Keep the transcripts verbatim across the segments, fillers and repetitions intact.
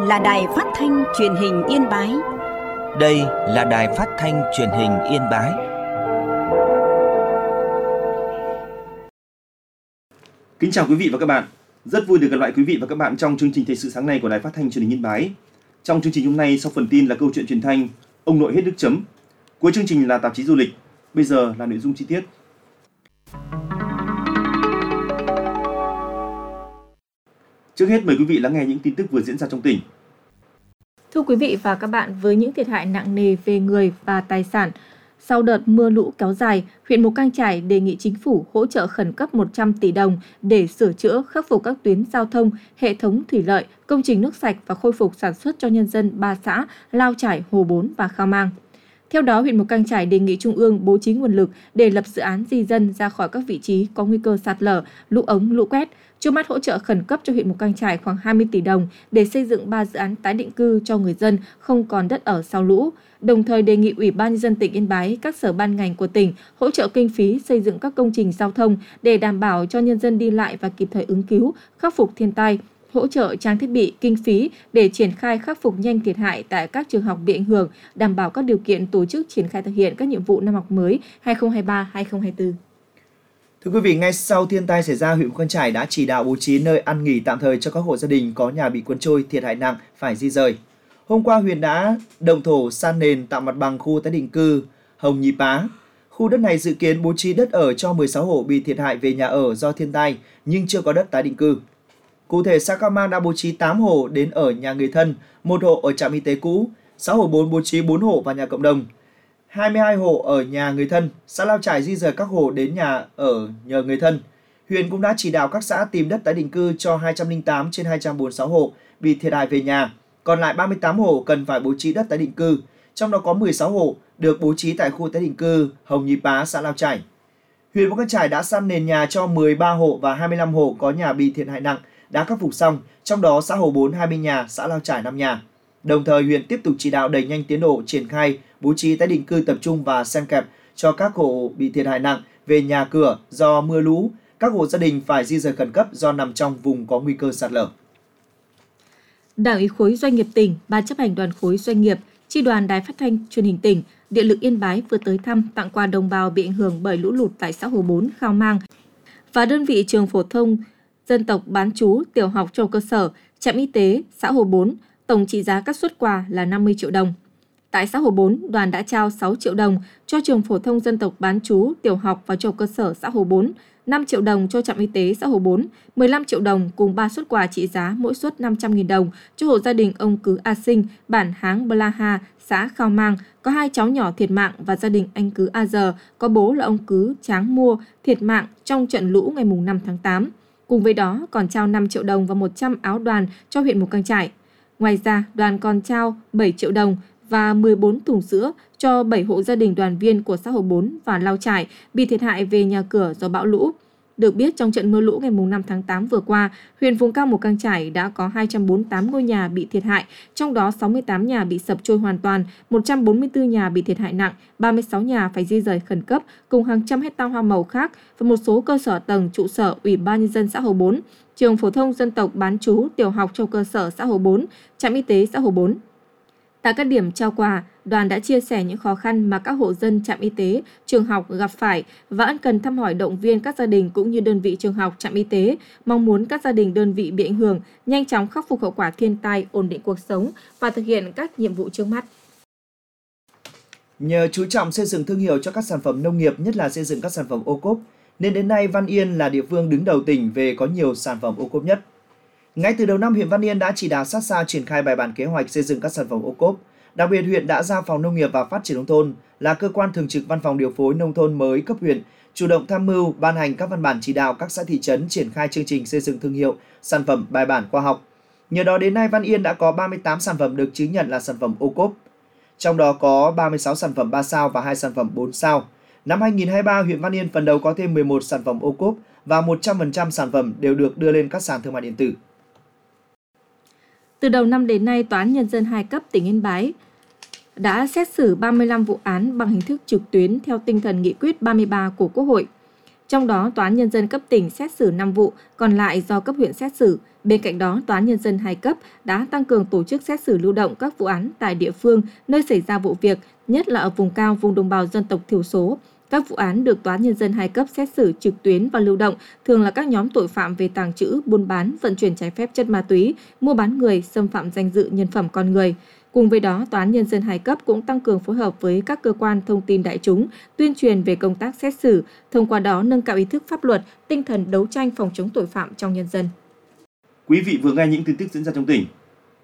là Đài Phát thanh Truyền hình Yên Bái. Đây là Đài Phát thanh Truyền hình Yên Bái. Kính chào quý vị và các bạn. Rất vui được gặp lại quý vị và các bạn trong chương trình Thời sự sáng nay của Đài Phát thanh Truyền hình Yên Bái. Trong chương trình hôm nay, sau phần tin là câu chuyện truyền thanh Ông nội hết nước chấm. Cuối chương trình là tạp chí du lịch. Bây giờ là nội dung chi tiết. Trước hết mời quý vị lắng nghe những tin tức vừa diễn ra trong tỉnh. Thưa quý vị và các bạn, với những thiệt hại nặng nề về người và tài sản, sau đợt mưa lũ kéo dài, huyện Mù Cang Chải đề nghị chính phủ hỗ trợ khẩn cấp một trăm tỷ đồng để sửa chữa, khắc phục các tuyến giao thông, hệ thống thủy lợi, công trình nước sạch và khôi phục sản xuất cho nhân dân ba xã Lao Chải, Hồ Bốn và Khao Mang. Theo đó, huyện Mù Cang Chải đề nghị Trung ương bố trí nguồn lực để lập dự án di dân ra khỏi các vị trí có nguy cơ sạt lở, lũ ống, lũ quét. Trước mắt hỗ trợ khẩn cấp cho huyện Mù Cang Chải khoảng hai mươi tỷ đồng để xây dựng ba dự án tái định cư cho người dân không còn đất ở sau lũ. Đồng thời đề nghị Ủy ban nhân dân tỉnh Yên Bái, các sở ban ngành của tỉnh hỗ trợ kinh phí xây dựng các công trình giao thông để đảm bảo cho nhân dân đi lại và kịp thời ứng cứu, khắc phục thiên tai, hỗ trợ trang thiết bị, kinh phí để triển khai khắc phục nhanh thiệt hại tại các trường học bị ảnh hưởng, đảm bảo các điều kiện tổ chức triển khai thực hiện các nhiệm vụ năm học mới hai không hai ba hai không hai tư. Thưa quý vị, ngay sau thiên tai xảy ra, huyện Mù Cang Chải đã chỉ đạo bố trí nơi ăn nghỉ tạm thời cho các hộ gia đình có nhà bị cuốn trôi, thiệt hại nặng phải di rời. Hôm qua, huyện đã động thổ san nền tạo mặt bằng khu tái định cư Hồng Nhì Pá. Khu đất này dự kiến bố trí đất ở cho mười sáu hộ bị thiệt hại về nhà ở do thiên tai nhưng chưa có đất tái định cư. Cụ thể, xã Khao Mang đã bố trí tám hộ đến ở nhà người thân, một hộ ở trạm y tế cũ, xã Hồ Bốn bố trí bốn hộ vào nhà cộng đồng, hai mươi hai hộ ở nhà người thân, xã Lao Chải di rời các hộ đến nhà ở nhờ người thân. Huyện cũng đã chỉ đạo các xã tìm đất tái định cư cho hai trăm lẻ tám trên hai trăm bốn mươi sáu hộ bị thiệt hại về nhà, còn lại ba mươi tám hộ cần phải bố trí đất tái định cư, trong đó có mười sáu hộ được bố trí tại khu tái định cư Hồng Nhì Pá, xã Lao Chải. Huyện Mù Cang Chải đã san nền nhà cho mười ba hộ và hai mươi lăm hộ có nhà bị thiệt hại nặng đã khắc phục xong, trong đó xã Hồ Bốn hai mươi nhà, xã Lao Chải năm nhà. Đồng thời, huyện tiếp tục chỉ đạo đẩy nhanh tiến độ triển khai bố trí tái định cư tập trung và xen kẹp cho các hộ bị thiệt hại nặng về nhà cửa do mưa lũ. Các hộ gia đình phải di rời khẩn cấp do nằm trong vùng có nguy cơ sạt lở. Đảng ủy khối doanh nghiệp tỉnh, Ban chấp hành đoàn khối doanh nghiệp, Chi đoàn Đài Phát thanh Truyền hình tỉnh, Điện lực Yên Bái vừa tới thăm tặng quà đồng bào bị ảnh hưởng bởi lũ lụt tại xã Hồ Bốn, Khao Mang và đơn vị trường phổ thông dân tộc bán trú tiểu học trung học cơ sở, trạm y tế xã Hồ Bốn. Tổng trị giá các suất quà là năm mươi triệu đồng. Tại xã Hồ Bốn, đoàn đã trao sáu triệu đồng cho trường phổ thông dân tộc bán trú tiểu học và trung học cơ sở xã Hồ Bốn, năm triệu đồng cho trạm y tế xã Hồ Bốn, mười lăm triệu đồng cùng ba suất quà trị giá mỗi suất năm trăm nghìn đồng cho hộ gia đình ông Cứ A Sinh, bản Háng Bla Ha, xã Khao Mang, có hai cháu nhỏ thiệt mạng và gia đình anh Cứ A Giờ, có bố là ông Cứ Tráng Mua, thiệt mạng trong trận lũ ngày năm tháng tám. Cùng với đó còn trao năm triệu đồng và một trăm áo đoàn cho huyện Mù Cang Chải. Ngoài ra, đoàn còn trao bảy triệu đồng và mười bốn thùng sữa cho bảy hộ gia đình đoàn viên của xã Hồ Bốn và Lao Chải bị thiệt hại về nhà cửa do bão lũ. Được biết, trong trận mưa lũ ngày năm tháng tám vừa qua, huyện vùng cao Mù Cang Chải đã có hai trăm bốn mươi tám ngôi nhà bị thiệt hại, trong đó sáu mươi tám nhà bị sập trôi hoàn toàn, một trăm bốn mươi tư nhà bị thiệt hại nặng, ba mươi sáu nhà phải di rời khẩn cấp cùng hàng trăm hecta hoa màu khác và một số cơ sở tầng trụ sở Ủy ban nhân dân xã Hồ Bốn, trường phổ thông dân tộc bán trú tiểu học trong cơ sở xã Hồ Bốn, trạm y tế xã Hồ Bốn. Tại các điểm trao quà, đoàn đã chia sẻ những khó khăn mà các hộ dân trạm y tế, trường học gặp phải và ân cần thăm hỏi động viên các gia đình cũng như đơn vị trường học, trạm y tế, mong muốn các gia đình đơn vị bị ảnh hưởng nhanh chóng khắc phục hậu quả thiên tai, ổn định cuộc sống và thực hiện các nhiệm vụ trước mắt. Nhờ chú trọng xây dựng thương hiệu cho các sản phẩm nông nghiệp, nhất là xây dựng các sản phẩm ô cốp, nên đến nay Văn Yên là địa phương đứng đầu tỉnh về có nhiều sản phẩm ô cốp nhất. Ngay từ đầu năm, huyện Văn Yên đã chỉ đạo sát sao triển khai bài bản kế hoạch xây dựng các sản phẩm ô cốp. Đặc biệt, huyện đã giao Phòng Nông nghiệp và Phát triển nông thôn là cơ quan thường trực Văn phòng điều phối nông thôn mới cấp huyện chủ động tham mưu ban hành các văn bản chỉ đạo các xã thị trấn triển khai chương trình xây dựng thương hiệu, sản phẩm bài bản khoa học. Nhờ đó đến nay Văn Yên đã có ba mươi tám sản phẩm được chứng nhận là sản phẩm ô cốp. Trong đó có ba mươi sáu sản phẩm ba sao và hai sản phẩm bốn sao. Năm hai không hai ba, huyện Văn Yên phấn đấu có thêm mười một sản phẩm ô cốp và một trăm phần trăm sản phẩm đều được đưa lên các sàn thương mại điện tử. Từ đầu năm đến nay, Tòa án Nhân dân hai cấp tỉnh Yên Bái đã xét xử ba mươi lăm vụ án bằng hình thức trực tuyến theo tinh thần nghị quyết ba mươi ba của Quốc hội. Trong đó, Tòa án Nhân dân cấp tỉnh xét xử năm vụ, còn lại do cấp huyện xét xử. Bên cạnh đó, Tòa án Nhân dân hai cấp đã tăng cường tổ chức xét xử lưu động các vụ án tại địa phương nơi xảy ra vụ việc, nhất là ở vùng cao, vùng đồng bào dân tộc thiểu số. Các vụ án được Tòa án Nhân dân hai cấp xét xử trực tuyến và lưu động thường là các nhóm tội phạm về tàng trữ, buôn bán, vận chuyển trái phép chất ma túy, mua bán người, xâm phạm danh dự nhân phẩm con người. Cùng với đó, Tòa án Nhân dân hai cấp cũng tăng cường phối hợp với các cơ quan thông tin đại chúng, tuyên truyền về công tác xét xử, thông qua đó nâng cao ý thức pháp luật, tinh thần đấu tranh phòng chống tội phạm trong nhân dân. Quý vị vừa nghe những tin tức diễn ra trong tỉnh.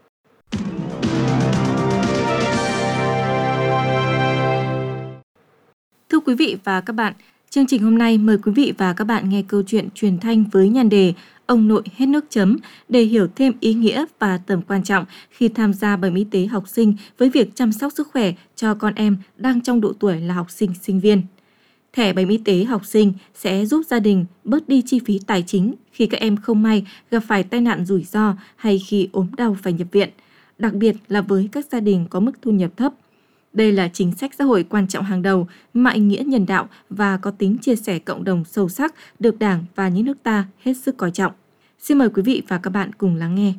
Thưa quý vị và các bạn, chương trình hôm nay mời quý vị và các bạn nghe câu chuyện truyền thanh với nhan đề Ông nội hết nước chấm để hiểu thêm ý nghĩa và tầm quan trọng khi tham gia bảo hiểm y tế học sinh với việc chăm sóc sức khỏe cho con em đang trong độ tuổi là học sinh, sinh viên. Thẻ bảo hiểm y tế học sinh sẽ giúp gia đình bớt đi chi phí tài chính khi các em không may gặp phải tai nạn rủi ro hay khi ốm đau phải nhập viện, đặc biệt là với các gia đình có mức thu nhập thấp. Đây là chính sách xã hội quan trọng hàng đầu, mang ý nghĩa nhân đạo và có tính chia sẻ cộng đồng sâu sắc được Đảng và Nhà nước ta hết sức coi trọng. Xin mời quý vị và các bạn cùng lắng nghe.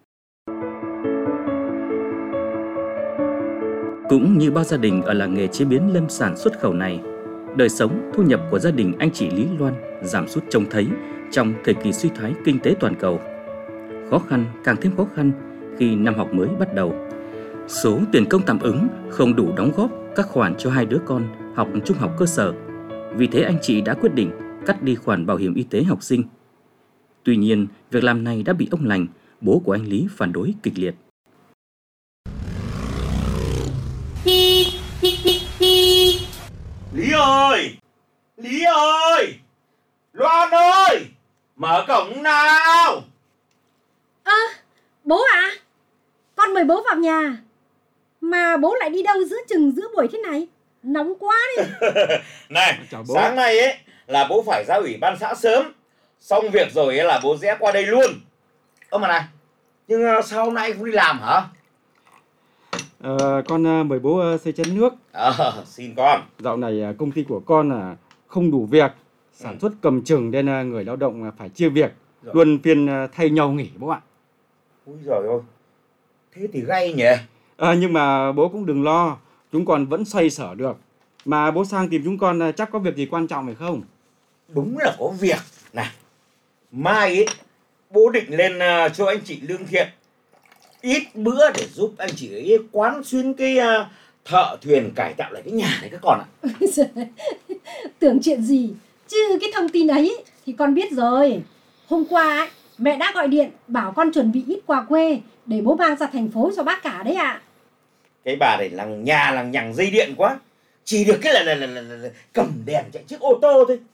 Cũng như bao gia đình ở làng nghề chế biến lâm sản xuất khẩu này, đời sống, thu nhập của gia đình anh chị Lý Loan giảm sút trông thấy trong thời kỳ suy thoái kinh tế toàn cầu. Khó khăn càng thêm khó khăn khi năm học mới bắt đầu. Số tiền công tạm ứng không đủ đóng góp các khoản cho hai đứa con học trung học cơ sở. Vì thế anh chị đã quyết định cắt đi khoản bảo hiểm y tế học sinh. Tuy nhiên, việc làm này đã bị ông Lành, bố của anh Lý phản đối kịch liệt. Lý ơi! Lý ơi! Loan ơi! Mở cổng nào! Ơ, à, bố ạ? À? Con mời bố vào nhà. Mà bố lại đi đâu giữa chừng giữa buổi thế này? Nóng quá đi. Này, sáng nay ấy là bố phải ra ủy ban xã sớm. Xong việc rồi ấy là bố rẽ qua đây luôn. Ơ mà này, nhưng sao hôm nay không đi làm hả? Ờ, con mời bố xây chén nước. Ờ, xin con. Dạo này công ty của con là không đủ việc, sản ừ. xuất cầm chừng nên người lao động phải chia việc, rồi. Luân phiên thay nhau nghỉ bố ạ. Úi giời ơi, thế thì gay nhỉ? À, nhưng mà bố cũng đừng lo, chúng con vẫn xoay sở được. Mà bố sang tìm chúng con chắc có việc gì quan trọng phải không? Đúng là có việc. Này, mai ấy, bố định lên uh, cho anh chị Lương Thiện ít bữa để giúp anh chị ấy quán xuyến cái uh, thợ thuyền cải tạo lại cái nhà này các con ạ. Tưởng chuyện gì, chứ cái thông tin ấy thì con biết rồi. Hôm qua ấy, mẹ đã gọi điện bảo con chuẩn bị ít quà quê để bố mang ra thành phố cho bác cả đấy ạ. À. Cái bà này lằng nhà lằng nhằng dây điện quá. Chỉ được cái là, là, là, là, là cầm đèn chạy chiếc ô tô thôi.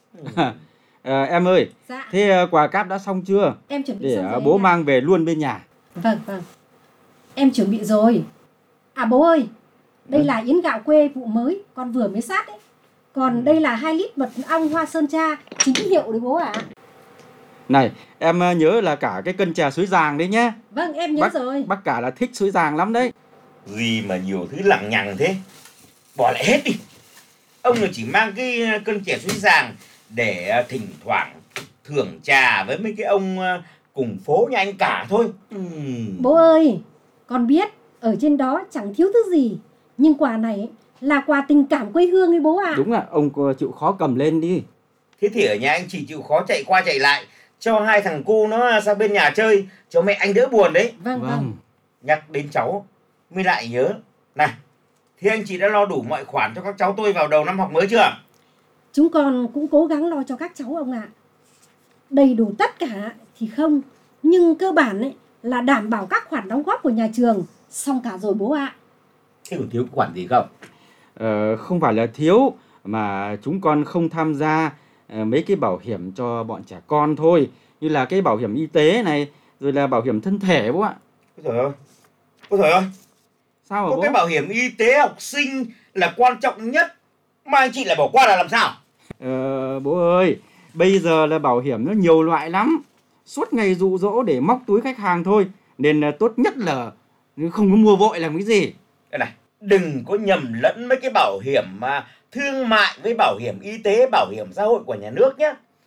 À, em ơi, dạ. Thế quà cáp đã xong chưa? Em chuẩn bị để xong rồi bố mang về luôn bên nhà. Vâng, vâng. Em chuẩn bị rồi. À bố ơi, đây ừ. là yến gạo quê vụ mới, con vừa mới sát đấy. Còn đây là hai lít mật ong hoa sơn cha, chính hiệu đấy bố ạ. À. Này, em nhớ là cả cái cân chè suối giàng đấy nhé. Vâng, em nhớ bác, rồi. Bác cả là thích suối giàng lắm đấy. Gì mà nhiều thứ lằng nhằng thế. Bỏ lại hết đi. Ông chỉ mang cái cân chè suối giàng để thỉnh thoảng thưởng trà với mấy cái ông cùng phố nhà anh cả thôi. uhm. Bố ơi, con biết ở trên đó chẳng thiếu thứ gì, nhưng quà này là quà tình cảm quê hương ấy bố ạ. À. Đúng ạ, ông chịu khó cầm lên đi. Thế thì ở nhà anh chỉ chịu khó chạy qua chạy lại cho hai thằng cu nó sang bên nhà chơi, cho mẹ anh đỡ buồn đấy. Vâng, vâng, vâng. Nhắc đến cháu mới lại nhớ. Này, thế anh chị đã lo đủ mọi khoản cho các cháu tôi vào đầu năm học mới chưa? Chúng con cũng cố gắng lo cho các cháu ông ạ. À. Đầy đủ tất cả thì không, nhưng cơ bản ấy là đảm bảo các khoản đóng góp của nhà trường xong cả rồi bố ạ. À. Thế còn thiếu khoản gì không? Ờ, không phải là thiếu, mà chúng con không tham gia mấy cái bảo hiểm cho bọn trẻ con thôi, như là cái bảo hiểm y tế này, rồi là bảo hiểm thân thể bố ạ. Ôi trời ơi, ôi trời ơi, sao hả có bố? Cái bảo hiểm y tế học sinh là quan trọng nhất mà anh chị lại bỏ qua là làm sao? Ờ, bố ơi, bây giờ là bảo hiểm nó nhiều loại lắm, suốt ngày dụ dỗ để móc túi khách hàng thôi, nên tốt nhất là không có mua vội làm cái gì. Đây này, đừng có nhầm lẫn mấy cái bảo hiểm mà thương mại với bảo hiểm y tế, bảo hiểm xã hội của nhà nước nhé.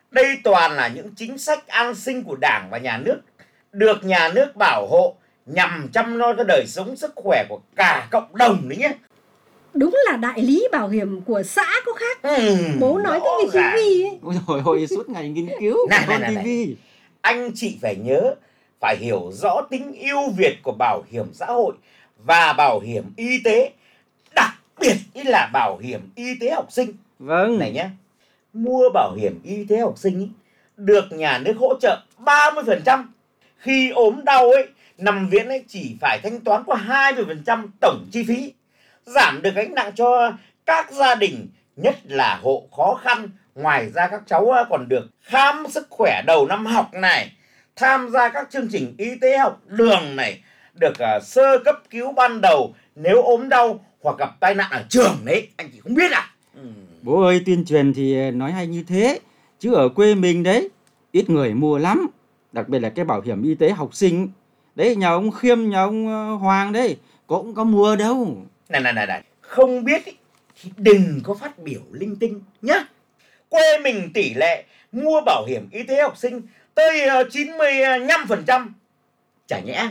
Đây toàn là những chính sách an sinh của Đảng và Nhà nước, được nhà nước bảo hộ nhằm chăm lo cho đời sống sức khỏe của cả cộng đồng đấy nhé. Đúng là đại lý bảo hiểm của xã có khác. Ừ, Bố nói cái gì tivi ấy. Ôi dồi ôi, suốt ngày nghiên cứu Này, con này, này, tivi. Anh chị phải nhớ, phải hiểu rõ tính ưu việt của bảo hiểm xã hội và bảo hiểm y tế, đặc biệt là bảo hiểm y tế học sinh. Vâng. Này nhé, mua bảo hiểm y tế học sinh ý, được nhà nước hỗ trợ ba mươi phần trăm. Khi ốm đau ấy, nằm viện ấy chỉ phải thanh toán qua hai mươi phần trăm tổng chi phí, giảm được gánh nặng cho các gia đình, nhất là hộ khó khăn. Ngoài ra các cháu còn được khám sức khỏe đầu năm học này, tham gia các chương trình y tế học đường này, được uh, sơ cấp cứu ban đầu nếu ốm đau hoặc gặp tai nạn ở trường đấy. Anh chị không biết à? Ừ. Bố ơi, tuyên truyền thì nói hay như thế, chứ ở quê mình đấy, ít người mua lắm. Đặc biệt là cái bảo hiểm y tế học sinh. Đấy, nhà ông Khiêm, nhà ông Hoàng đấy, cũng có mua đâu. Này, này, này, này. Không biết ý, thì đừng có phát biểu linh tinh nhá. Quê mình tỷ lệ mua bảo hiểm y tế học sinh tới chín mươi lăm phần trăm. Chả nhẽ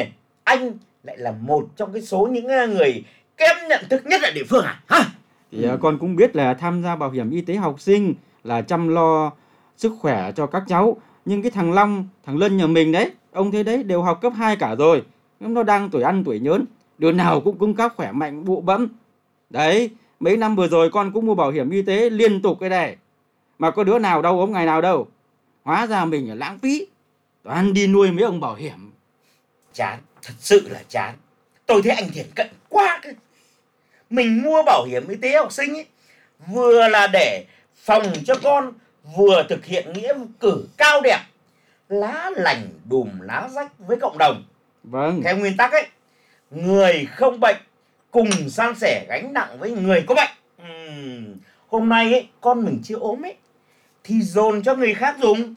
anh lại là một trong cái số những người kém nhận thức nhất ở địa phương à? Hả? Thì ừ. con cũng biết là tham gia bảo hiểm y tế học sinh là chăm lo sức khỏe cho các cháu. Nhưng cái thằng Long, thằng Lân nhà mình đấy, ông thấy đấy, đều học cấp hai cả rồi. Nó đang tuổi ăn tuổi nhớn, đứa nào cũng cứng cáp khỏe mạnh bụ bẫm. Đấy, mấy năm vừa rồi con cũng mua bảo hiểm y tế liên tục cái này, mà có đứa nào đâu ốm ngày nào đâu. Hóa ra mình là lãng phí, toàn đi nuôi mấy ông bảo hiểm. Chán, thật sự là chán. Tôi thấy anh thiển cận quá cơ. Mình mua bảo hiểm y tế học sinh ấy, vừa là để phòng cho con, vừa thực hiện nghĩa cử cao đẹp, lá lành đùm lá rách với cộng đồng. Vâng. Theo nguyên tắc ấy, người không bệnh cùng san sẻ gánh nặng với người có bệnh. Uhm, hôm nay ấy, con mình chưa ốm ấy, thì dồn cho người khác dùng.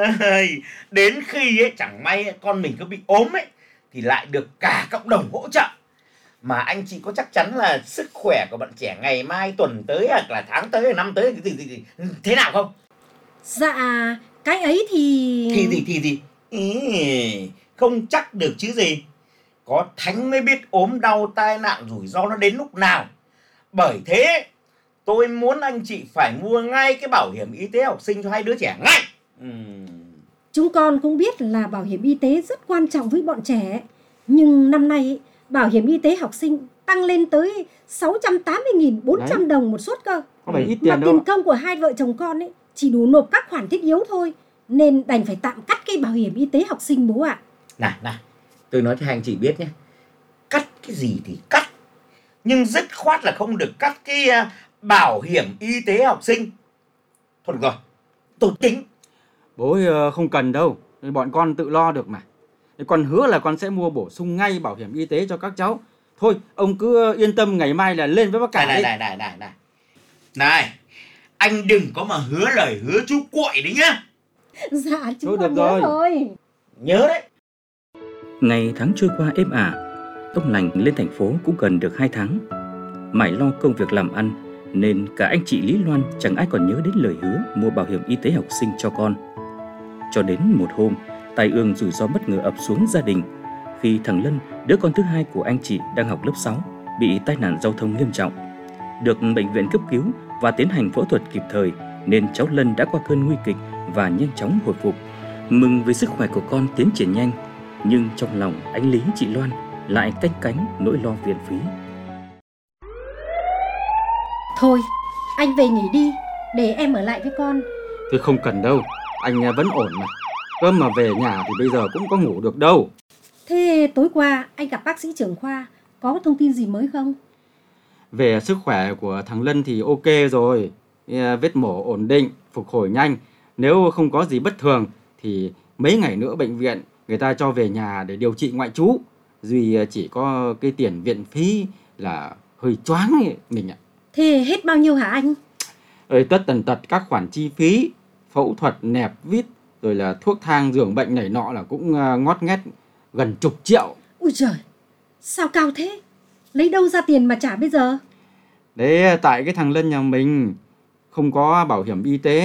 Đến khi ấy, chẳng may ấy, con mình có bị ốm ấy, thì lại được cả cộng đồng hỗ trợ. Mà anh chị có chắc chắn là sức khỏe của bạn trẻ ngày mai, tuần tới, hoặc là tháng tới, năm tới thì, thì, thì, thì, thế nào không? Dạ, cái ấy thì... Thì thì thì thì ý, không chắc được chứ gì. Có thánh mới biết ốm đau tai nạn rủi ro nó đến lúc nào. Bởi thế tôi muốn anh chị phải mua ngay cái bảo hiểm y tế học sinh cho hai đứa trẻ ngay. uhm. Chúng con cũng biết là bảo hiểm y tế rất quan trọng với bọn trẻ. Nhưng năm nay bảo hiểm y tế học sinh tăng lên tới sáu trăm tám mươi nghìn bốn trăm đồng một suất cơ. Có phải ít tiền mà đâu. tiền công của hai vợ chồng con ấy chỉ đủ nộp các khoản thiết yếu thôi, nên đành phải tạm cắt cái bảo hiểm y tế học sinh bố ạ. À. Này, này, tôi nói cho hai anh chị biết nhé. Cắt cái gì thì cắt, nhưng dứt khoát là không được cắt cái uh, bảo hiểm y tế học sinh. Thôi được rồi, tôi tính. Bố không cần đâu, bọn con tự lo được mà. Con hứa là con sẽ mua bổ sung ngay bảo hiểm y tế cho các cháu. Thôi, ông cứ yên tâm, ngày mai là lên với bác cả. Này, này, này, này, này. Này, anh đừng có mà hứa lời hứa chú cuội đấy nhá. Dạ, chú Thôi, con được nhớ rồi. rồi. Nhớ đấy. Ngày tháng trôi qua êm ả, ông Lành lên thành phố cũng gần được hai tháng. Mải lo công việc làm ăn nên cả anh chị Lý Loan chẳng ai còn nhớ đến lời hứa mua bảo hiểm y tế học sinh cho con. Cho đến một hôm, tai ương rủi ro bất ngờ ập xuống gia đình khi thằng Lân, đứa con thứ hai của anh chị đang học lớp sáu, bị tai nạn giao thông nghiêm trọng. Được bệnh viện cấp cứu và tiến hành phẫu thuật kịp thời nên cháu Lân đã qua cơn nguy kịch và nhanh chóng hồi phục. Mừng vì sức khỏe của con tiến triển nhanh, nhưng trong lòng anh Lý chị Loan lại canh cánh nỗi lo viện phí. Thôi, anh về nghỉ đi, để em ở lại với con. Tôi không cần đâu, anh vẫn ổn mà. Cơm mà về nhà thì bây giờ cũng có ngủ được đâu. Thế tối qua anh gặp bác sĩ trưởng khoa, có thông tin gì mới không? Về sức khỏe của thằng Lân thì ok rồi, vết mổ ổn định, phục hồi nhanh. Nếu không có gì bất thường thì mấy ngày nữa bệnh viện người ta cho về nhà để điều trị ngoại trú. Duy chỉ có cái tiền viện phí là hơi choáng ấy, mình ạ. Thế hết bao nhiêu hả anh? Ơi, tất tần tật các khoản chi phí, phẫu thuật, nẹp vít, rồi là thuốc thang giường bệnh này nọ là cũng ngót nghét gần chục triệu. Ui trời, sao cao thế? Lấy đâu ra tiền mà trả bây giờ? Đấy, tại cái thằng Lân nhà mình không có bảo hiểm y tế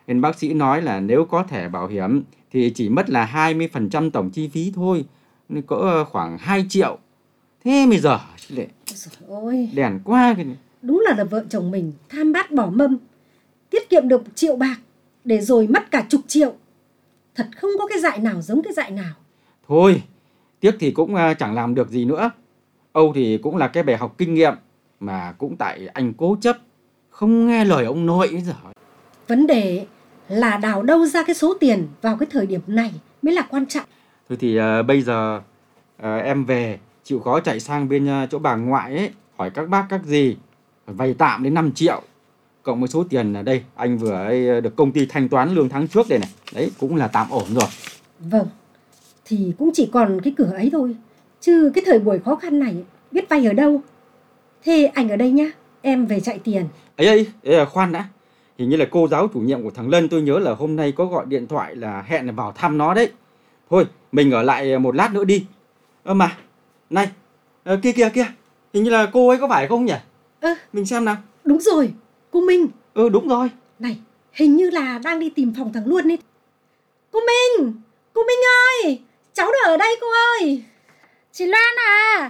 Nên bác sĩ nói là nếu có thẻ bảo hiểm thì chỉ mất là hai mươi phần trăm tổng chi phí thôi, nên cỡ khoảng hai triệu. Thế bây giờ lại Trời ơi, đèn quá cái này. đúng là là vợ chồng mình tham bát bỏ mâm, tiết kiệm được một triệu bạc để rồi mất cả chục triệu. Thật không có cái dại nào giống cái dại nào. Thôi, tiếc thì cũng à, chẳng làm được gì nữa. Âu thì cũng là cái bài học kinh nghiệm, mà cũng tại anh cố chấp, không nghe lời ông nội ấy giờ. Vấn đề là đào đâu ra cái số tiền vào cái thời điểm này mới là quan trọng. Thôi thì à, bây giờ à, em về chịu khó chạy sang bên à, chỗ bà ngoại ấy, hỏi các bác các dì, vay tạm đến năm triệu. Cộng với số tiền ở đây, anh vừa ấy được công ty thanh toán lương tháng trước đây này. Đấy, cũng là tạm ổn rồi. Vâng, thì cũng chỉ còn cái cửa ấy thôi. Chứ cái thời buổi khó khăn này biết vay ở đâu. Thế anh ở đây nhá, em về chạy tiền. Ấy ấy, ấy khoan đã. Hình như là cô giáo chủ nhiệm của thằng Lân, tôi nhớ là hôm nay có gọi điện thoại là hẹn là vào thăm nó đấy. Thôi, mình ở lại một lát nữa đi. Ơ mà, này, à, kia kia kia, hình như là cô ấy có phải không nhỉ? Ơ, mình xem nào. Đúng rồi, cô Minh. Ừ, đúng rồi. Này, hình như là đang đi tìm phòng thằng Luân ấy. Cô Minh, cô Minh ơi, cháu đã ở đây cô ơi. Chị Loan à?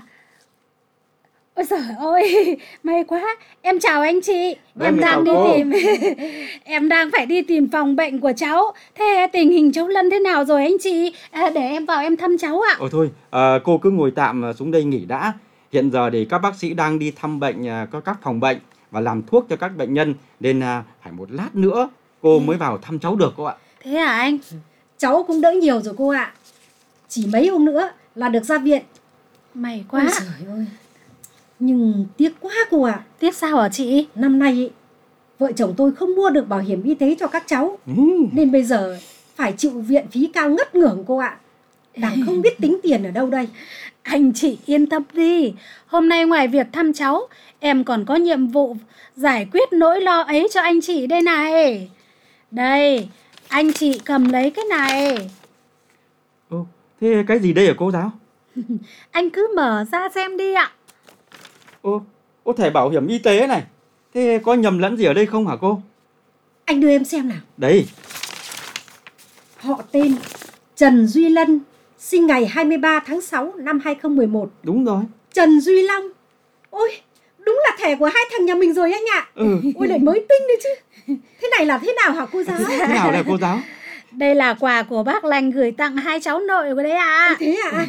Ôi giời ơi, may quá. Em chào anh chị. Đấy, em đang đi cô. tìm Em đang phải đi tìm phòng bệnh của cháu. Thế tình hình cháu Lân thế nào rồi anh chị? À, để em vào em thăm cháu ạ. Ôi thôi, à, cô cứ ngồi tạm xuống đây nghỉ đã. Hiện giờ thì các bác sĩ đang đi thăm bệnh, có các phòng bệnh và làm thuốc cho các bệnh nhân, nên à, phải một lát nữa cô mới vào thăm cháu được cô ạ. Thế à anh? Cháu cũng đỡ nhiều rồi cô ạ. Chỉ mấy hôm nữa là được ra viện. May quá. Ôi trời ơi. Nhưng tiếc quá cô ạ. Tiếc sao hả chị? Năm nay ý, vợ chồng tôi không mua được bảo hiểm y tế cho các cháu. Ừ. Nên bây giờ phải chịu viện phí cao ngất ngưởng cô ạ. Đang không biết tính tiền ở đâu đây. Anh chị yên tâm đi. Hôm nay ngoài việc thăm cháu, em còn có nhiệm vụ giải quyết nỗi lo ấy cho anh chị đây này. Đây, anh chị cầm lấy cái này. Ô, thế cái gì đây hả cô giáo? Anh cứ mở ra xem đi ạ. Ô, ô thẻ bảo hiểm y tế này. Thế có nhầm lẫn gì ở đây không hả cô? Anh đưa em xem nào. Đấy. Họ tên Trần Duy Lân, sinh ngày hai mươi ba tháng sáu năm hai không một một. Đúng rồi. Trần Duy Long. Ôi, đúng là thẻ của hai thằng nhà mình rồi anh ạ. Ừ. Ôi lại mới tinh đấy chứ. Thế này là thế nào hả cô giáo? Thế nào đây cô giáo? Đây là quà của bác Lành gửi tặng hai cháu nội của đấy ạ. À. Thế ạ?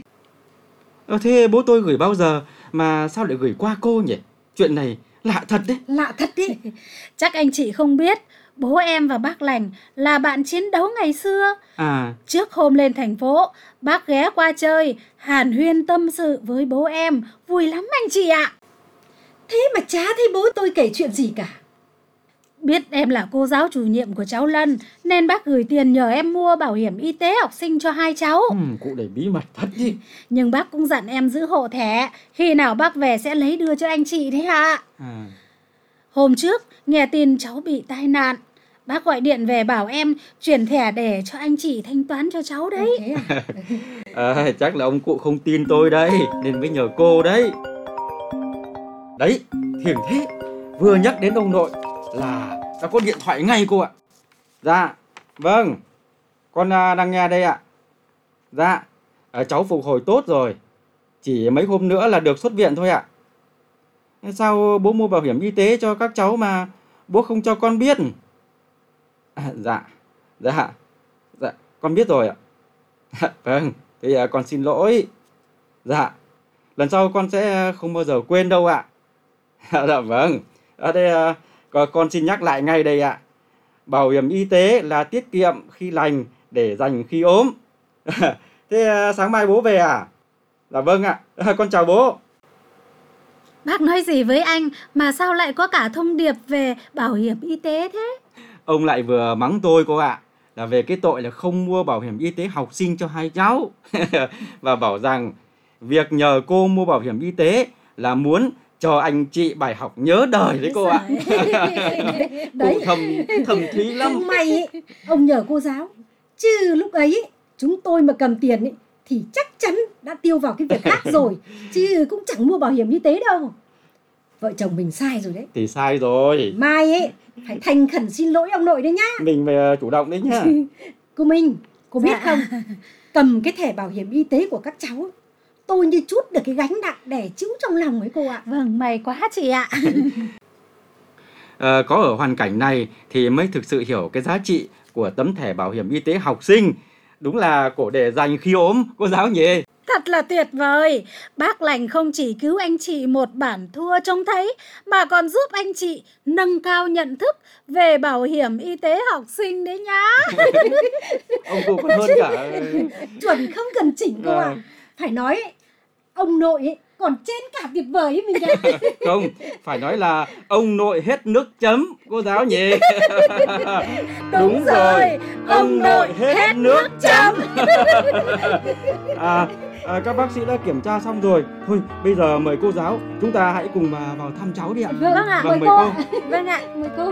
Ờ, thế bố tôi gửi bao giờ mà sao lại gửi qua cô nhỉ? Chuyện này lạ thật đấy. Lạ thật đấy. Chắc anh chị không biết, bố em và bác Lành là bạn chiến đấu ngày xưa. À. Trước hôm lên thành phố, bác ghé qua chơi, hàn huyên tâm sự với bố em, vui lắm anh chị ạ. Thế mà chả thấy bố tôi kể chuyện gì cả. Biết em là cô giáo chủ nhiệm của cháu Lân, nên bác gửi tiền nhờ em mua bảo hiểm y tế học sinh cho hai cháu. Ừ, cụ để bí mật thật đi. Nhưng bác cũng dặn em giữ hộ thẻ, khi nào bác về sẽ lấy đưa cho anh chị đấy ạ. À. Hôm trước, nghe tin cháu bị tai nạn, bác gọi điện về bảo em chuyển thẻ để cho anh chị thanh toán cho cháu đấy. À? À, chắc là ông cụ không tin tôi đây, nên mới nhờ cô đấy. Đấy, thiền thế, vừa nhắc đến ông nội là đã có điện thoại ngay cô ạ. Dạ, vâng, con đang nghe đây ạ. Dạ, cháu phục hồi tốt rồi, chỉ mấy hôm nữa là được xuất viện thôi ạ. Sao bố mua bảo hiểm y tế cho các cháu mà bố không cho con biết? À, dạ, dạ, dạ, con biết rồi ạ. Vâng, thì con xin lỗi. Dạ, lần sau con sẽ không bao giờ quên đâu ạ. Dạ vâng, ở đây con xin nhắc lại ngay đây ạ. Bảo hiểm y tế là tiết kiệm khi lành để dành khi ốm. Thế sáng mai bố về à? Dạ vâng ạ, con chào bố. Bác nói gì với anh mà sao lại có cả thông điệp về bảo hiểm y tế thế? Ông lại vừa mắng tôi cô ạ, là về cái tội là không mua bảo hiểm y tế học sinh cho hai cháu. Và bảo rằng việc nhờ cô mua bảo hiểm y tế là muốn cho anh chị bài học nhớ đời đấy cô ạ. Đấy. Cô thầm, thầm thí lắm. Không may ấy, ông nhờ cô giáo. Chứ lúc ấy chúng tôi mà cầm tiền ấy, thì chắc chắn đã tiêu vào cái việc khác rồi. Chứ cũng chẳng mua bảo hiểm y tế đâu. Vợ chồng mình sai rồi đấy. Thì sai rồi. Mai ấy phải thành khẩn xin lỗi ông nội đấy nhá. Mình phải chủ động đấy nhá. Cô Minh, cô biết Dạ. không, cầm cái thẻ bảo hiểm y tế của các cháu, tôi như chút được cái gánh nặng đè chữ trong lòng ấy cô ạ. Vâng, may quá chị ạ. À, có ở hoàn cảnh này thì mới thực sự hiểu cái giá trị của tấm thẻ bảo hiểm y tế học sinh. Đúng là cổ để dành khi ốm, cô giáo nhỉ? Thật là tuyệt vời. Bác Lành không chỉ cứu anh chị một bản thua trông thấy, mà còn giúp anh chị nâng cao nhận thức về bảo hiểm y tế học sinh đấy nhá. Ông cụ còn hơn cả... Chuẩn không cần chỉnh cô ạ. À. Phải nói ông nội ấy còn trên cả tuyệt vời ấy mình ạ. Không, phải nói là ông nội hết nước chấm, cô giáo nhỉ? Đúng, Đúng rồi, ông nội hết nước chấm. à, à, các bác sĩ đã kiểm tra xong rồi. Thôi, bây giờ mời cô giáo, chúng ta hãy cùng vào thăm cháu đi ạ. Vâng ạ, vâng, mời, mời cô. cô. Vâng ạ, mời cô.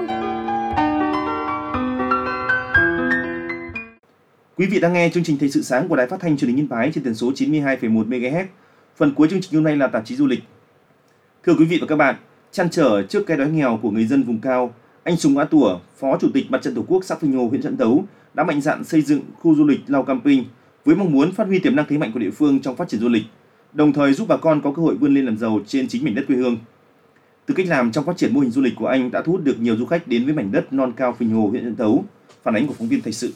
Quý vị đang nghe chương trình Thời sự sáng của Đài Phát thanh Truyền hình Yên Bái trên tần số chín mươi hai phẩy một mê ga héc. Phần cuối chương trình hôm nay là tạp chí du lịch. Thưa quý vị và các bạn, trăn trở trước cái đói nghèo của người dân vùng cao, anh Sùng A Tủa, Phó Chủ tịch Mặt trận Tổ quốc xã Phình Hồ, huyện Trạm Tấu đã mạnh dạn xây dựng khu du lịch Lao Camping với mong muốn phát huy tiềm năng thế mạnh của địa phương trong phát triển du lịch, đồng thời giúp bà con có cơ hội vươn lên làm giàu trên chính mảnh đất quê hương. Từ cách làm trong phát triển mô hình du lịch của anh đã thu hút được nhiều du khách đến với mảnh đất non cao Phình Hồ, huyện Trạm Tấu. Phản ánh của phóng viên Thời sự.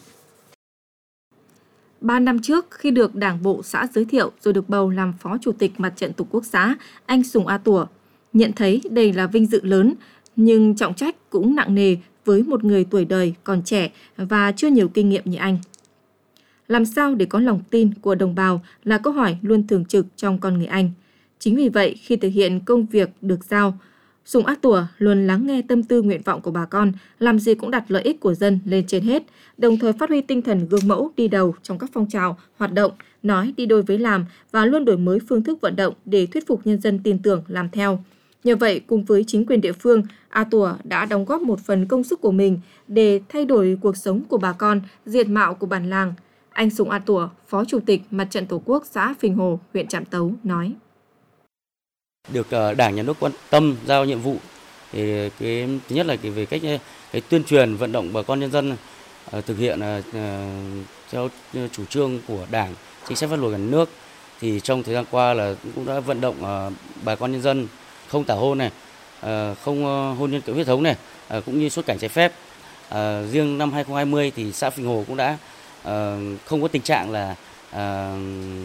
Ba năm trước, khi được Đảng bộ xã giới thiệu rồi được bầu làm Phó Chủ tịch Mặt trận Tổ quốc xã, anh Sùng A Tủa nhận thấy đây là vinh dự lớn, nhưng trọng trách cũng nặng nề với một người tuổi đời còn trẻ và chưa nhiều kinh nghiệm như anh. Làm sao để có lòng tin của đồng bào là câu hỏi luôn thường trực trong con người anh. Chính vì vậy, khi thực hiện công việc được giao, Sùng A Tủa luôn lắng nghe tâm tư nguyện vọng của bà con, làm gì cũng đặt lợi ích của dân lên trên hết, đồng thời phát huy tinh thần gương mẫu đi đầu trong các phong trào, hoạt động, nói đi đôi với làm và luôn đổi mới phương thức vận động để thuyết phục nhân dân tin tưởng làm theo. Nhờ vậy, cùng với chính quyền địa phương, A Tủa đã đóng góp một phần công sức của mình để thay đổi cuộc sống của bà con, diện mạo của bản làng. Anh Sùng A Tủa, Phó Chủ tịch Mặt trận Tổ quốc xã Phình Hồ, huyện Trạm Tấu nói. Được Đảng, Nhà nước quan tâm giao nhiệm vụ thì cái thứ nhất là cái về cách cái tuyên truyền vận động bà con nhân dân uh, thực hiện uh, theo chủ trương của Đảng, chính sách pháp luật của nhà nước, thì trong thời gian qua là cũng đã vận động uh, bà con nhân dân không tảo hôn này, uh, không uh, hôn nhân cận huyết thống này, uh, cũng như xuất cảnh trái phép. Uh, riêng năm hai không hai không thì xã Phình Hồ cũng đã uh, không có tình trạng là uh,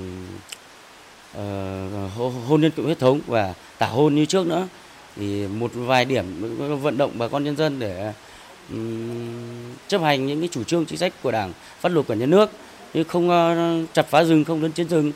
Uh, hôn nhân cận huyết thống và tảo hôn như trước nữa. Thì một vài điểm vận động bà con nhân dân để um, chấp hành những cái chủ trương chính sách của Đảng, pháp luật của nhà nước, như không uh, chặt phá rừng, không lấn chiếm rừng.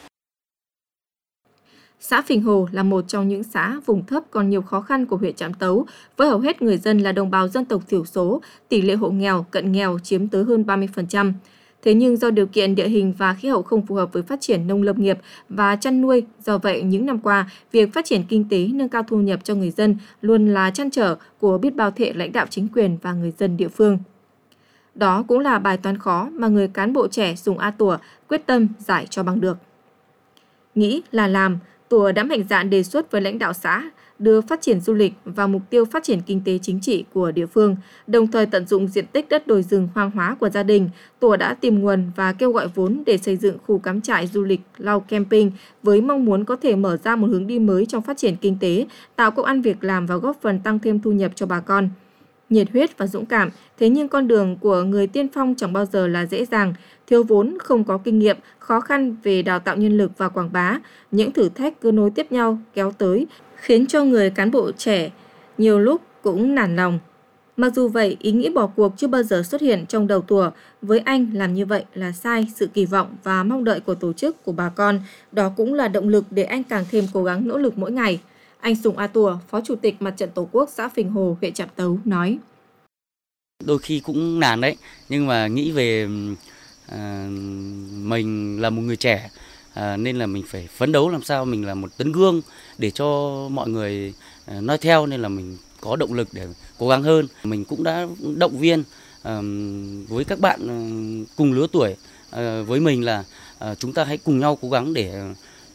Xã Phình Hồ là một trong những xã vùng thấp còn nhiều khó khăn của huyện Trạm Tấu, với hầu hết người dân là đồng bào dân tộc thiểu số, tỷ lệ hộ nghèo, cận nghèo chiếm tới hơn ba mươi phần trăm. Thế nhưng do điều kiện địa hình và khí hậu không phù hợp với phát triển nông lâm nghiệp và chăn nuôi, do vậy những năm qua, việc phát triển kinh tế nâng cao thu nhập cho người dân luôn là trăn trở của biết bao thế lãnh đạo chính quyền và người dân địa phương. Đó cũng là bài toán khó mà người cán bộ trẻ Sùng A Tủa quyết tâm giải cho bằng được. Nghĩ là làm, Tủa đã mạnh dạn đề xuất với lãnh đạo xã đưa phát triển du lịch vào mục tiêu phát triển kinh tế chính trị của địa phương, đồng thời tận dụng diện tích đất đồi rừng hoang hóa của gia đình. Tủa đã tìm nguồn và kêu gọi vốn để xây dựng khu cắm trại du lịch Lao Camping với mong muốn có thể mở ra một hướng đi mới trong phát triển kinh tế, tạo công ăn việc làm và góp phần tăng thêm thu nhập cho bà con. Nhiệt huyết và dũng cảm, thế nhưng con đường của người tiên phong chẳng bao giờ là dễ dàng, thiếu vốn, không có kinh nghiệm, khó khăn về đào tạo nhân lực và quảng bá. Những thử thách cứ nối tiếp nhau kéo tới, khiến cho người cán bộ trẻ nhiều lúc cũng nản lòng. Mặc dù vậy, ý nghĩ bỏ cuộc chưa bao giờ xuất hiện trong đầu Tủa. Với anh, làm như vậy là sai sự kỳ vọng và mong đợi của tổ chức, của bà con. Đó cũng là động lực để anh càng thêm cố gắng nỗ lực mỗi ngày. Anh Sùng A Tủa, Phó Chủ tịch Mặt trận Tổ quốc xã Phình Hồ, huyện Trạm Tấu nói. Đôi khi cũng nản đấy, nhưng mà nghĩ về à, mình là một người trẻ, à, nên là mình phải phấn đấu làm sao mình là một tấm gương để cho mọi người à, nói theo, nên là mình có động lực để cố gắng hơn. Mình cũng đã động viên à, với các bạn à, cùng lứa tuổi à, với mình là à, chúng ta hãy cùng nhau cố gắng để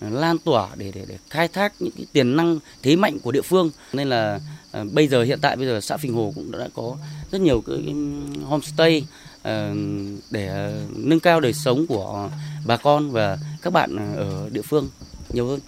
lan tỏa để để để khai thác những cái tiềm năng thế mạnh của địa phương. Nên là à, bây giờ hiện tại bây giờ xã Phình Hồ cũng đã có rất nhiều cái homestay à, để nâng cao đời sống của bà con và các bạn ở địa phương nhiều hơn.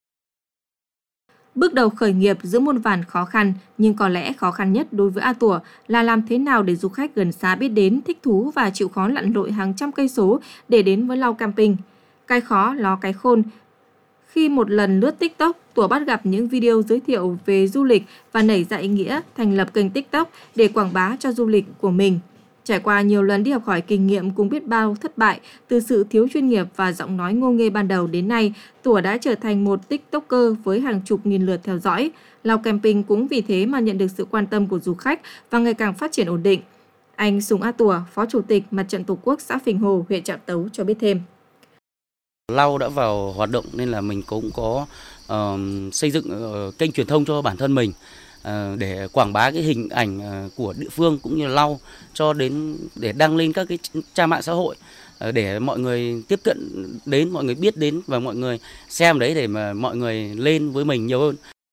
Bước đầu khởi nghiệp giữa muôn vàn khó khăn, nhưng có lẽ khó khăn nhất đối với A Tủa là làm thế nào để du khách gần xa biết đến, thích thú và chịu khó lặn lội hàng trăm cây số để đến với Lau Camping. Cái khó ló cái khôn. Khi một lần lướt TikTok, Tủa bắt gặp những video giới thiệu về du lịch và nảy ra ý nghĩa thành lập kênh TikTok để quảng bá cho du lịch của mình. Trải qua nhiều lần đi học hỏi kinh nghiệm cùng biết bao thất bại, từ sự thiếu chuyên nghiệp và giọng nói ngô nghê ban đầu đến nay, Tủa đã trở thành một TikToker với hàng chục nghìn lượt theo dõi. Lau Camping cũng vì thế mà nhận được sự quan tâm của du khách và ngày càng phát triển ổn định. Anh Sùng A Tủa, Phó Chủ tịch Mặt trận Tổ quốc xã Phình Hồ, huyện Trạm Tấu cho biết thêm. Lau đã vào hoạt động nên là mình cũng có uh, xây dựng uh, kênh truyền thông cho bản thân mình. Để quảng bá cái hình ảnh của địa phương cũng như là Lau cho đến để đăng lên các cái trang mạng xã hội để mọi người tiếp cận đến, mọi người biết đến và mọi người xem đấy để mà mọi người lên với mình nhiều hơn.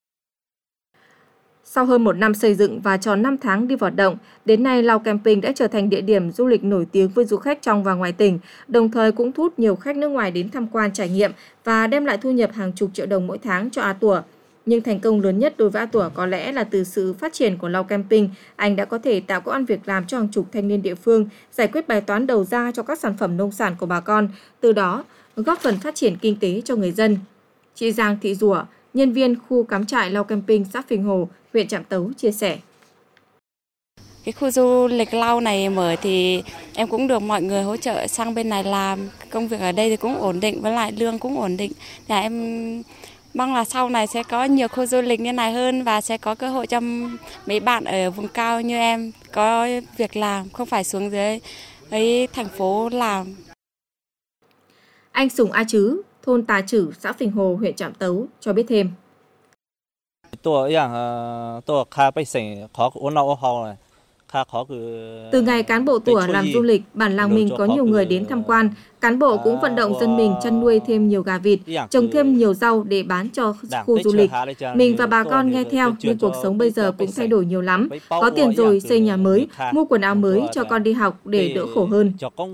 Sau hơn một năm xây dựng và tròn năm tháng đi vào hoạt động, đến nay Lau Camping đã trở thành địa điểm du lịch nổi tiếng với du khách trong và ngoài tỉnh, đồng thời cũng thu hút nhiều khách nước ngoài đến tham quan trải nghiệm và đem lại thu nhập hàng chục triệu đồng mỗi tháng cho A Tủa. Nhưng thành công lớn nhất đối với A Tủa có lẽ là từ sự phát triển của Lau Camping. Anh đã có thể tạo công ăn việc làm cho hàng chục thanh niên địa phương, giải quyết bài toán đầu ra cho các sản phẩm nông sản của bà con, từ đó góp phần phát triển kinh tế cho người dân. Chị Giang Thị Rùa, nhân viên khu cắm trại Lau Camping xã Phình Hồ, huyện Trạm Tấu chia sẻ. Cái khu du lịch Lau này mở thì em cũng được mọi người hỗ trợ sang bên này làm. Công việc ở đây thì cũng ổn định, với lại lương cũng ổn định. Thì em mong là sau này sẽ có nhiều khu du lịch như này hơn và sẽ có cơ hội cho mấy bạn ở vùng cao như em có việc làm, không phải xuống dưới ấy thành phố làm. Anh Sùng A Chứ, thôn Tà Chử, xã Phình Hồ, huyện Trạm Tấu cho biết thêm. Từ ngày cán bộ Tủa làm du lịch, bản làng mình có nhiều người đến tham quan. Cán bộ cũng vận động dân mình chăn nuôi thêm nhiều gà vịt, trồng thêm nhiều rau để bán cho khu du lịch. Mình và bà con nghe theo, nhưng cuộc sống bây giờ cũng thay đổi nhiều lắm. Có tiền rồi xây nhà mới, mua quần áo mới cho con đi học để đỡ khổ hơn.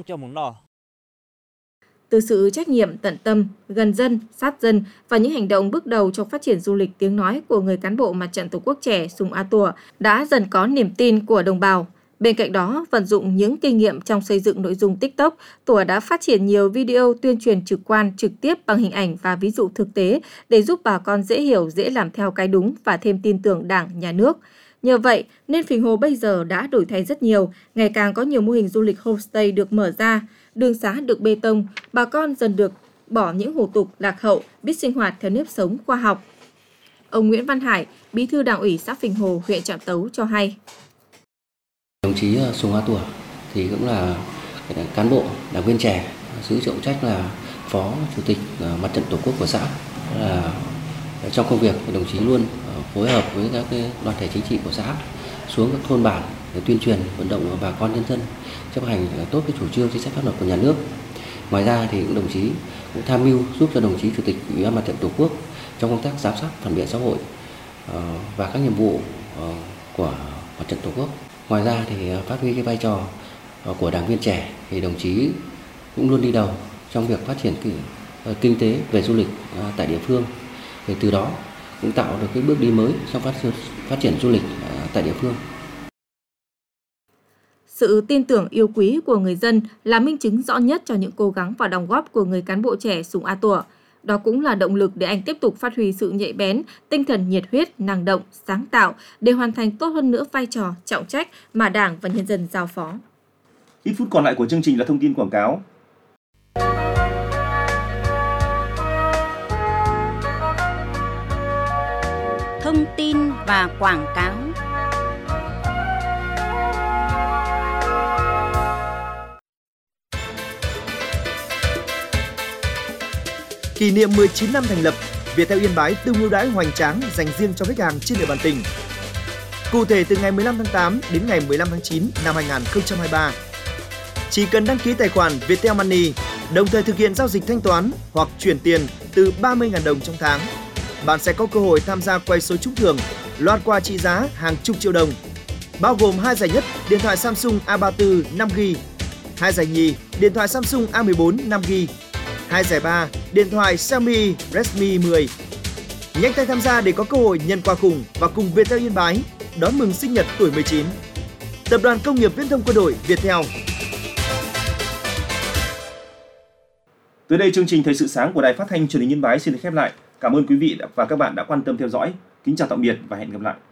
Từ sự trách nhiệm tận tâm, gần dân, sát dân và những hành động bước đầu trong phát triển du lịch, tiếng nói của người cán bộ Mặt trận Tổ quốc trẻ Sùng A Tủa đã dần có niềm tin của đồng bào. Bên cạnh đó, vận dụng những kinh nghiệm trong xây dựng nội dung TikTok, Tủa đã phát triển nhiều video tuyên truyền trực quan, trực tiếp bằng hình ảnh và ví dụ thực tế để giúp bà con dễ hiểu, dễ làm theo cái đúng và thêm tin tưởng Đảng, Nhà nước. Nhờ vậy nên Phình Hồ bây giờ đã đổi thay rất nhiều, ngày càng có nhiều mô hình du lịch homestay được mở ra, đường xá được bê tông, bà con dần được bỏ những hủ tục lạc hậu, biết sinh hoạt theo nếp sống khoa học. Ông Nguyễn Văn Hải, Bí thư Đảng ủy xã Phình Hồ, huyện Trạm Tấu cho hay. Đồng chí Sùng A Tủa thì cũng là cán bộ, đảng viên trẻ, giữ trọng trách là Phó Chủ tịch Mặt trận Tổ quốc của xã. Là trong công việc đồng chí luôn phối hợp với các đoàn thể chính trị của xã xuống các thôn bản để tuyên truyền vận động bà con nhân dân chấp hành tốt cái chủ trương chính sách pháp luật của nhà nước. Ngoài ra thì đồng chí cũng tham mưu giúp cho đồng chí Chủ tịch Ủy ban Mặt trận Tổ quốc trong công tác giám sát phản biện xã hội và các nhiệm vụ của Mặt trận Tổ quốc. Ngoài ra thì phát huy cái vai trò của đảng viên trẻ thì đồng chí cũng luôn đi đầu trong việc phát triển kinh tế về du lịch tại địa phương. Thì từ đó cũng tạo được cái bước đi mới trong phát phát triển du lịch tại địa phương. Sự tin tưởng yêu quý của người dân là minh chứng rõ nhất cho những cố gắng và đóng góp của người cán bộ trẻ Sùng A Tủa. Đó cũng là động lực để anh tiếp tục phát huy sự nhạy bén, tinh thần nhiệt huyết, năng động, sáng tạo để hoàn thành tốt hơn nữa vai trò, trọng trách mà Đảng và nhân dân giao phó. Ít phút còn lại của chương trình là thông tin quảng cáo. Thông tin và quảng cáo. Kỷ niệm mười chín năm thành lập, Viettel Yên Bái tung ưu đãi hoành tráng dành riêng cho khách hàng trên địa bàn tỉnh. Cụ thể từ ngày mười lăm tháng tám đến ngày mười lăm tháng chín năm hai nghìn không trăm hai mươi ba, Chỉ cần đăng ký tài khoản Viettel Money, đồng thời thực hiện giao dịch thanh toán hoặc chuyển tiền từ ba mươi nghìn đồng trong tháng, bạn sẽ có cơ hội tham gia quay số trúng thưởng, loạt quà trị giá hàng chục triệu đồng, bao gồm hai giải nhất điện thoại Samsung A ba mươi tư năm gi ga bai, hai giải nhì điện thoại Samsung A mười bốn năm gi ga bai, hai giải ba điện thoại Xiaomi Redmi mười. Nhanh tay tham gia để có cơ hội nhận quà khủng và cùng Viettel Yên Bái đón mừng sinh nhật tuổi mười chín. Tập đoàn Công nghiệp Viễn thông Quân đội Viettel. Tới đây chương trình Thời sự sáng của Đài Phát thanh Truyền hình Yên Bái xin được khép lại. Cảm ơn quý vị và các bạn đã quan tâm theo dõi. Kính chào tạm biệt và hẹn gặp lại.